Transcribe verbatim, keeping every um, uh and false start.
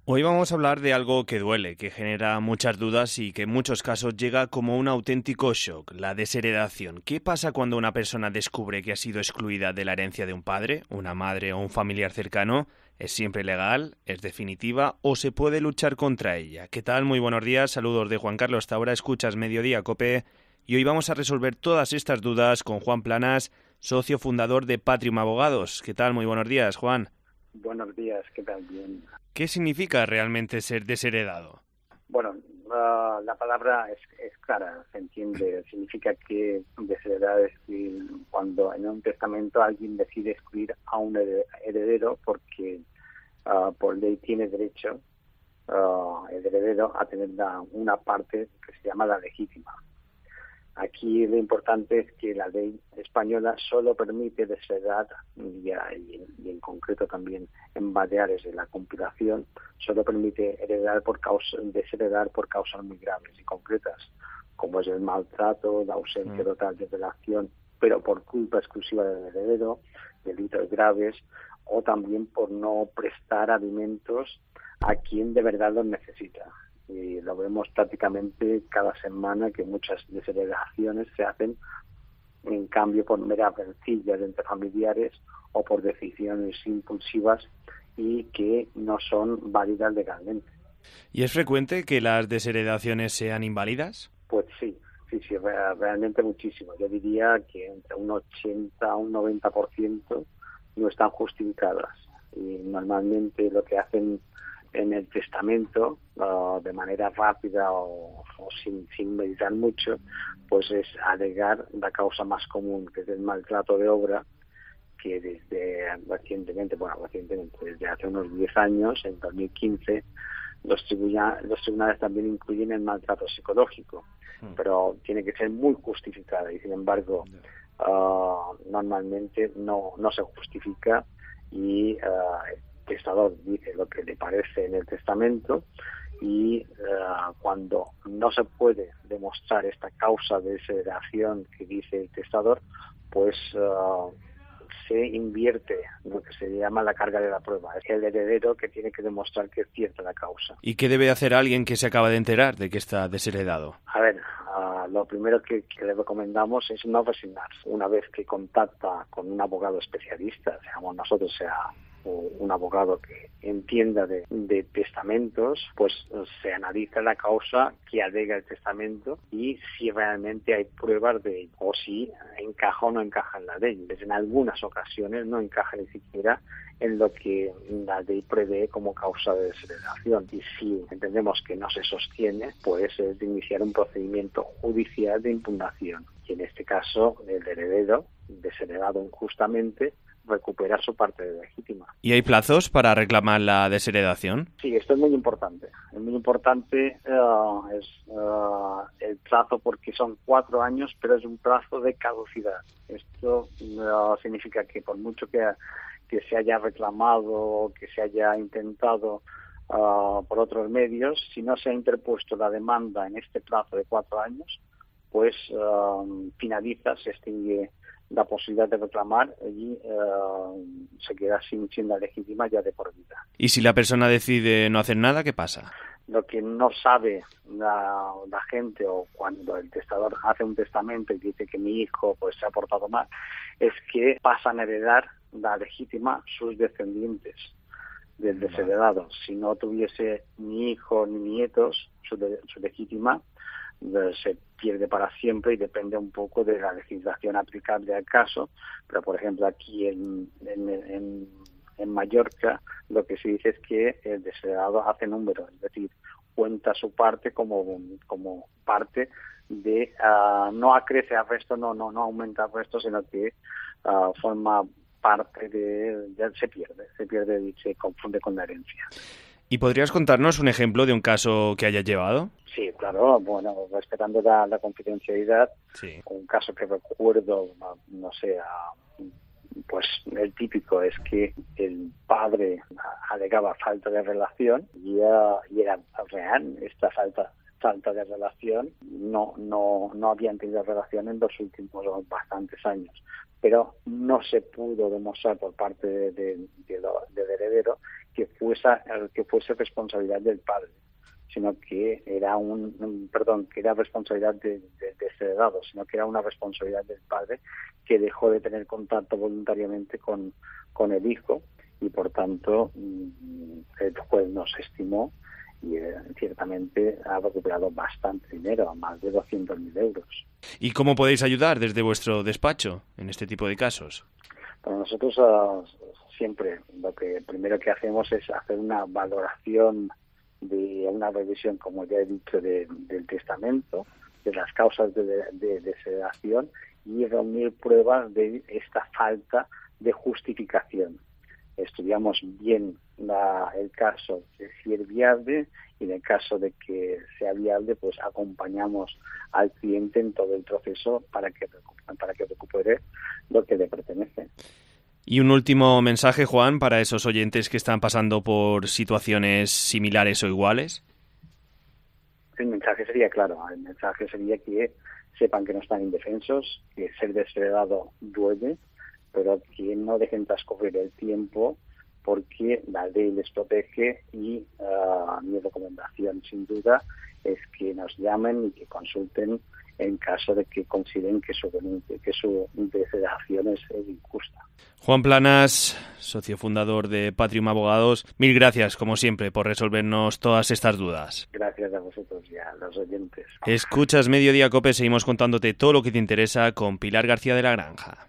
Hoy vamos a hablar de algo que duele, que genera muchas dudas y que en muchos casos llega como un auténtico shock, la desheredación. ¿Qué pasa cuando una persona descubre que ha sido excluida de la herencia de un padre, una madre o un familiar cercano? ¿Es siempre legal? ¿Es definitiva? ¿O se puede luchar contra ella? ¿Qué tal? Muy buenos días, saludos de Juan Carlos. Hasta ahora escuchas Mediodía Cope y hoy vamos a resolver todas estas dudas con Juan Planas, socio fundador de Patrium Abogados. ¿Qué tal? Muy buenos días, Juan. Buenos días, ¿qué tal? Bien. ¿Qué significa realmente ser desheredado? Bueno, uh, la palabra es, es clara, se entiende. Significa que desheredar es que cuando en un testamento alguien decide excluir a un heredero porque uh, por ley tiene derecho uh, el heredero a tener la, una parte que se llama la legítima. Aquí lo importante es que la ley española solo permite desheredar, y, y, y en concreto también en Baleares de la compilación, solo permite heredar por causa, desheredar por causas muy graves y concretas, como es el maltrato, la ausencia total de relación, pero por culpa exclusiva del heredero, delitos graves, o también por no prestar alimentos a quien de verdad los necesita. Y lo vemos prácticamente cada semana que muchas desheredaciones se hacen en cambio por meras rencillas entre familiares o por decisiones impulsivas y que no son válidas legalmente. ¿Y es frecuente que las desheredaciones sean inválidas? Pues sí, sí, sí, realmente muchísimo. Yo diría que entre un ochenta a un noventa por ciento no están justificadas y normalmente lo que hacen en el testamento, uh, de manera rápida o, o sin, sin meditar mucho, pues es alegar la causa más común, que es el maltrato de obra, que desde recientemente, bueno, recientemente, desde hace unos diez años, en dos mil quince, los, tribuna, los tribunales también incluyen el maltrato psicológico, hmm. pero tiene que ser muy justificada y, sin embargo, uh, normalmente no, no se justifica y uh, el testador dice lo que le parece en el testamento y uh, cuando no se puede demostrar esta causa de desheredación que dice el testador, pues uh, se invierte lo que se llama la carga de la prueba. Es el heredero que tiene que demostrar que es cierta la causa. ¿Y qué debe hacer alguien que se acaba de enterar de que está desheredado? A ver, uh, lo primero que, que le recomendamos es no resignarse. Una vez que contacta con un abogado especialista, seamos nosotros, sea un abogado que entienda de, de testamentos, pues se analiza la causa que alega el testamento y si realmente hay pruebas de ello, o si encaja o no encaja en la ley. En algunas ocasiones no encaja ni siquiera en lo que la ley prevé como causa de desheredación. Y si entendemos que no se sostiene, pues es de iniciar un procedimiento judicial de impugnación. Y en este caso, el heredero, desheredado injustamente, recuperar su parte legítima. ¿Y hay plazos para reclamar la desheredación? Sí, esto es muy importante. Es muy importante uh, es uh, el plazo porque son cuatro años, pero es un plazo de caducidad. Esto uh, significa que por mucho que, que se haya reclamado, que se haya intentado uh, por otros medios, si no se ha interpuesto la demanda en este plazo de cuatro años, pues uh, finaliza, se extingue la posibilidad de reclamar y uh, se queda sin siendo legítima ya de por vida. ¿Y si la persona decide no hacer nada, qué pasa? Lo que no sabe la, la gente, o cuando el testador hace un testamento y dice que mi hijo pues se ha portado mal, es que pasan a heredar la legítima sus descendientes del desheredado. Si no tuviese ni hijo ni nietos, su, de, su legítima se pierde para siempre y depende un poco de la legislación aplicable al caso, pero por ejemplo aquí en, en, en, en Mallorca lo que se dice es que el desheredado hace número, es decir, cuenta su parte como, como parte de, uh, no acrece al resto, no, no, no aumenta al resto, sino que uh, forma parte de, de, se pierde, se pierde y se confunde con la herencia. ¿Y podrías contarnos un ejemplo de un caso que hayas llevado? Sí, claro, bueno, respetando la, la confidencialidad, sí. Un caso que recuerdo, no, no sé, pues el típico es que el padre alegaba falta de relación y, uh, y era real esta falta falta de relación, no no no habían tenido relación en los últimos bastantes años, pero no se pudo demostrar por parte de, de, de lo, del heredero que fuese, que fuese responsabilidad del padre, sino que era un, un perdón, que era responsabilidad de, de, de ese heredado, sino que era una responsabilidad del padre que dejó de tener contacto voluntariamente con, con el hijo y por tanto el juez nos estimó y eh, ciertamente ha recuperado bastante dinero, más de doscientos mil euros. ¿Y cómo podéis ayudar desde vuestro despacho en este tipo de casos? Bueno, nosotros uh, siempre lo que primero que hacemos es hacer una valoración de una revisión, como ya he dicho, de, del testamento, de las causas de, de, de desheredación y reunir pruebas de esta falta de justificación. Estudiamos bien la, el caso de si es viable y en el caso de que sea viable, pues acompañamos al cliente en todo el proceso para que, para que recupere lo que le pertenece. Y un último mensaje, Juan, para esos oyentes que están pasando por situaciones similares o iguales. El mensaje sería claro, el mensaje sería que sepan que no están indefensos, que ser desheredado duele, pero que no dejen transcurrir el tiempo porque la ley les protege y uh, mi recomendación sin duda es que nos llamen y que consulten en caso de que consideren que su, que su desheredación es, es injusta. Juan Planas, socio fundador de Patrium Abogados, mil gracias, como siempre, por resolvernos todas estas dudas. Gracias a vosotros y a los oyentes. Escuchas Mediodía Cope, seguimos contándote todo lo que te interesa con Pilar García de la Granja.